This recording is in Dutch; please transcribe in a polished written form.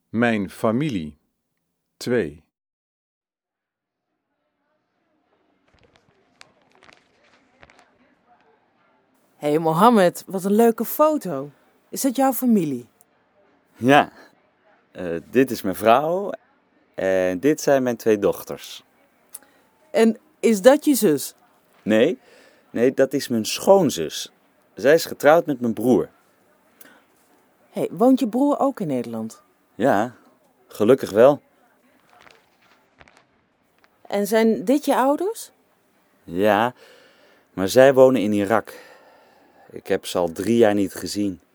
Mijn familie 2. Hé, Mohammed, wat een leuke foto. Is dat jouw familie? Ja, dit is mijn vrouw en dit zijn mijn 2 dochters. En is dat je zus? Nee, dat is mijn schoonzus. Zij is getrouwd met mijn broer. Hé, woont je broer ook in Nederland? Ja, gelukkig wel. En zijn dit je ouders? Ja, maar zij wonen in Irak. Ik heb ze al 3 jaar niet gezien.